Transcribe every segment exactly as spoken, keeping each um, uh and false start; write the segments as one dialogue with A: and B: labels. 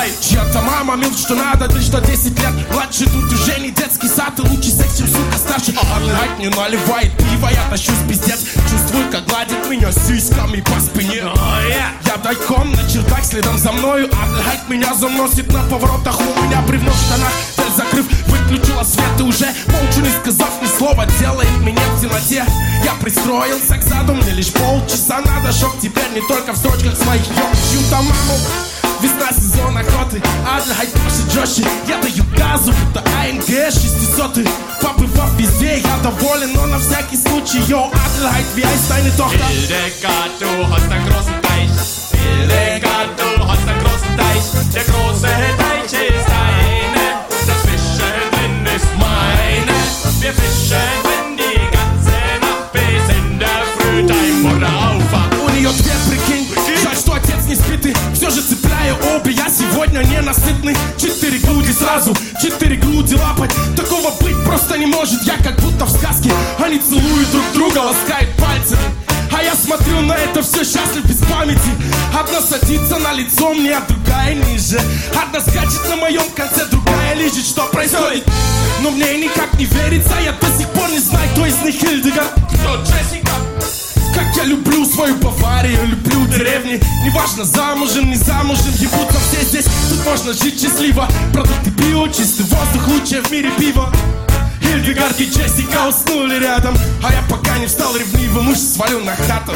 A: наливай.
B: Чья-то мама мил, что надо, ты что десять лет младше. Тут уже не детский сад, и лучше секс, чем сука старше. Арлайт не наливает пиво, я тащусь пиздец. Чувствую, как гладит меня сиськами по спине.
A: Oh, yeah.
B: Я тайком на чердак, следом за мною. Арлайт меня заносит на поворотах. У меня бревно в штанах, дверь закрыв, выключила свет. И уже молча, не сказав ни слова, делает меня в темноте. Я пристроился к саду, мне лишь полчаса надо. Шок теперь не только в строчках своих ёб. Чью-то маму. Весна, сезон охоты, Арлайт пашет жестче. Я даю газу, будто АМГ шестисотый. Побывав везде, я доволен, но на всякий случай. Йоу, Арлайт, wie heißt deine Tochter?
A: Hildegard, du hast einen großen Teich. Hildegard, du hast einen großen Teich. Der große Teich ist deine, das Fischen drin ist meine. Wir fischen drin die ganze Nacht bis in der Früh, dein Mutter aufwacht.
B: У нее две, прикинь, жаль, что отец не спит. И все же цепляю обе, я сегодня ненасытный. Четыре груди сразу, четыре груди лапать. Такого быть просто не может, я как будто в сказке. Они целуют друг друга, ласкают пальцами. А я смотрю на это все счастлив без памяти. Одна садится на лицо мне, а другая ниже. Одна скачет на моем конце, другая лежит. Что происходит? Но мне никак не верится. Я до сих пор не знаю, кто из них Хильдегард, кто Джессика. Как я люблю свою Баварию, люблю деревни. Неважно, замужем, не замужем, ебутся все здесь. Тут можно жить счастливо. Продукты био, чистый воздух, лучшее в мире пиво. Хильдегард и Джессика уснули рядом. А я пока не встал ревнивым, уж свалю на хату.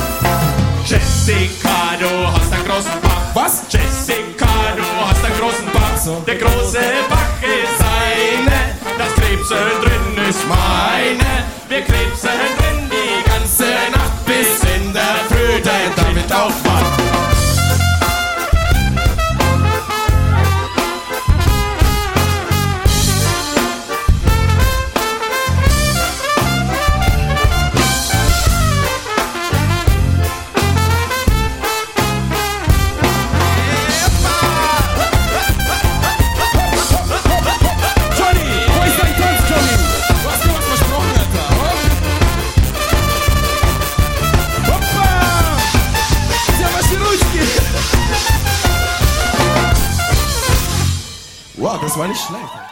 A: Jessica, du hast einen großen Bach.
B: Was?
A: Jessica, du hast einen großen Bach.
B: So.
A: Der große Bach ist seine, das Krebsen drin ist meine. Wir krebsen drin die ganze Nacht bis in der Früh, der David aufwacht.
B: Wow, das war nicht schlecht.